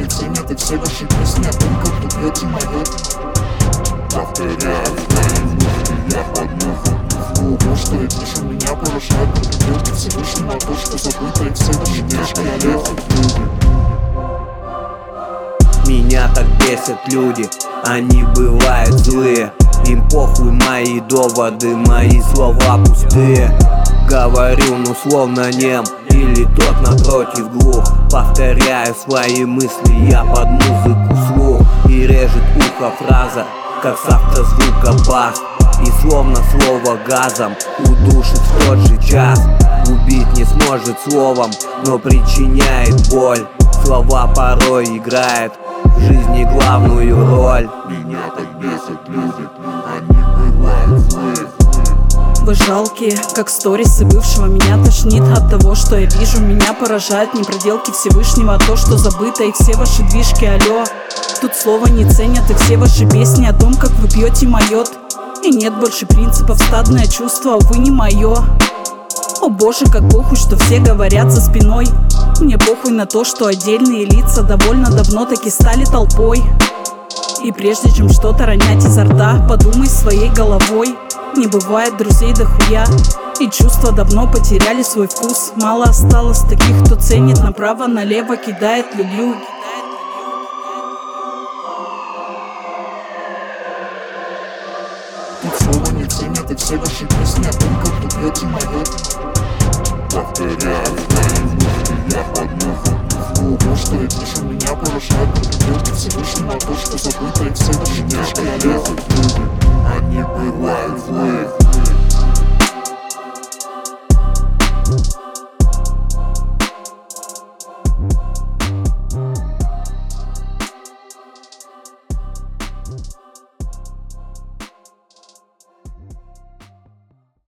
ценят и все ваши песни о том, как вы пьете моё. Повторяю свои мысли, я под музыку. То, что я пишу, меня поражает. Пределки Всевышнего, то, что забыто, и все ваши девушки лезут люди. Меня так бесят люди, они бывают злые. Им похуй мои доводы, мои слова пустые. Говорю, ну словно нем, или тот напротив глух. Повторяю свои мысли, я под музыку слух. И режет ухо фраза, как с автозвука бас. И словно слово газом удушит в тот же час. Убить не сможет словом, но причиняет боль. Слова порой играют в жизни главную роль. Меня так бесят люди, они бывают злые. Вы жалкие, как сторисы бывшего. Меня тошнит от того, что я вижу. Меня поражают не проделки Всевышнего, а то, что забыто, и все ваши движки, алло. Тут слова не ценят, и все ваши песни о том, как вы пьете майот. И нет больше принципов, стадное чувство, увы, не мое. О боже, как похуй, что все говорят за спиной. Мне похуй на то, что отдельные лица довольно давно таки стали толпой. И прежде чем что-то ронять изо рта, подумай своей головой. Не бывает друзей дохуя, и чувства давно потеряли свой вкус. Мало осталось таких, кто ценит направо-налево, кидает «люблю». Тут слова не ценят и все ваши песни о том, как вы пьете моё. Повторяю свои мысли, я под музыку. То, что я пишу, меня поражает. Пределки Всевышнего, то, что забыто, и все ваши девушки лезут люди.